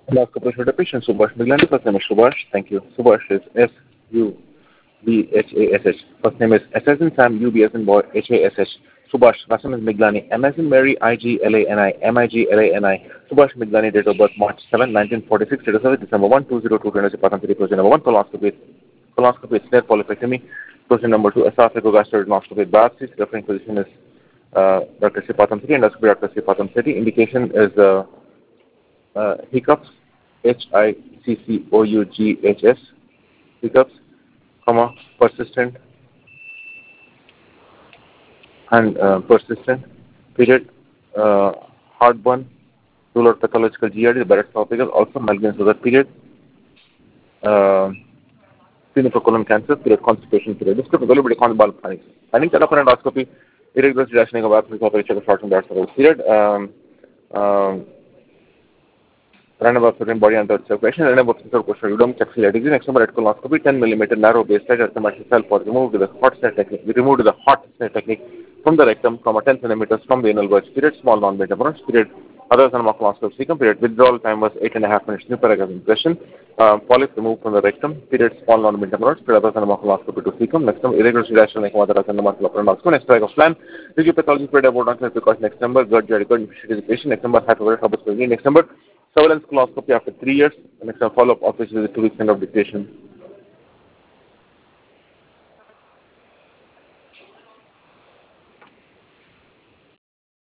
Colonoscopy for the patient, Subhash Miglani. First name is Subhash. Thank you. Subhash is Subhash. First name is S as in Sam, U B as in boy, Hash. Subhash. Last name is Miglani. M as in Mary, Iglani, Miglani. Subhash Miglani, date of birth March 7, 1946, date of service December 1, 2002, Patam City, procedure number 1, colonoscopy is snare polypectomy. Procedure number 2, esophagogastroscopy with biopsy. Referring physician is Dr. Sipatam City, endoscopy Dr. Sipatam City. Indication is hiccups, HICCOUGHS, hiccups, persistent and persistent period, heartburn, dual or pathological GRD, Barrett's esophagus, also malignant sugar period, clinical colon cancer period, constipation period. This could be very con ball planning. Planning telephone endoscopy, irregular rationing of absence of a short and that's period. Random certain body and circulation, random question, udom, chexiladix, next number at colonoscopy, 10 millimeter narrow base site at the cell for removed with the hot snare technique. We removed the hot snare technique from the rectum from a 10 centimeters from the anal verge period, small non-metabolite period. Others than colonoscopy secant period. Withdrawal time was 8.5 minutes. New paragraph impression. Polyp removed from the rectum period, small non-metabolite period. Others than colonoscopy to cecum. Next number irregular rational like mother than colonoscopy. Next paragraph plan. Review pathology period about because next number gut patient. Next number hypertrophic. Next number surveillance colonoscopy after 3 years. Next follow-up office visit 2 weeks end of dictation.